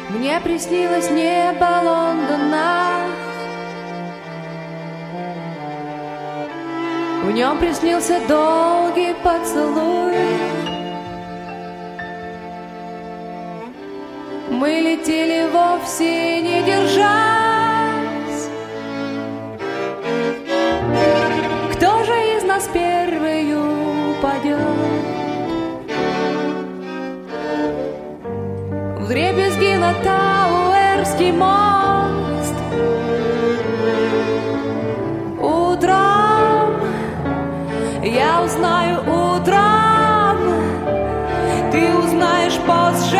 Мне приснилось небо Лондона, в нем приснился долгий поцелуй. Мы летели вовсе не держась. Кто же из нас первый упадет? Вдребезги на Тауэрский мост. Утром я узнаю, утром ты узнаешь позже.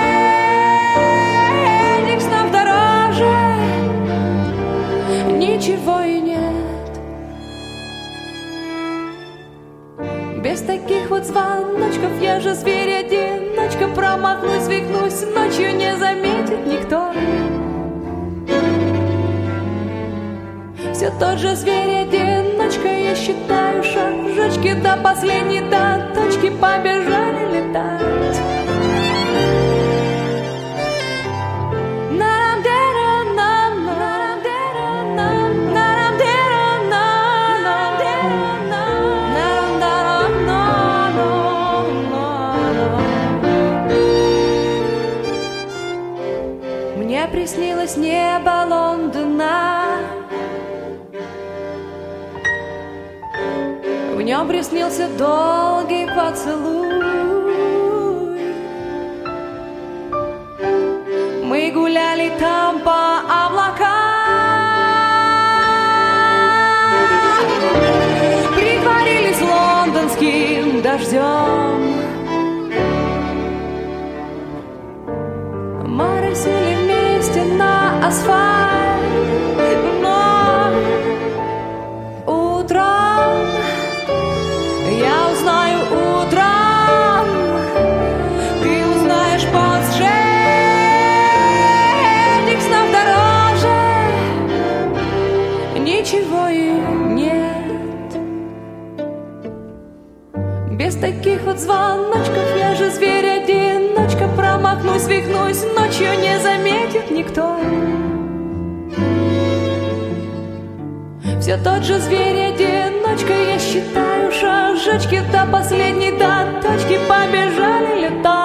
Денег снов дороже, ничего и нет. Без таких вот звоночков я же зверь-одиночка. Промахнусь, свихнусь, ночью не заметит никто. Все тот же зверь-одиночка, я считаю шажочки до последней, до точки побежали летать. Мне приснилось небо Лондона, в нем приснился долгий поцелуй. Мы гуляли там по облакам, притворились лондонским дождем. Моросили вместе на асфальт, но утром я узнаю, утром ты узнаешь позже. Этих снов дороже, ничего и нет. Без таких вот звоночков я же зверь-одиночка. Промахнусь, свихнусь, ночью не заметит никто. Все тот же зверь-одиночка, я считаю шажочки до последней, до точки побежали летать.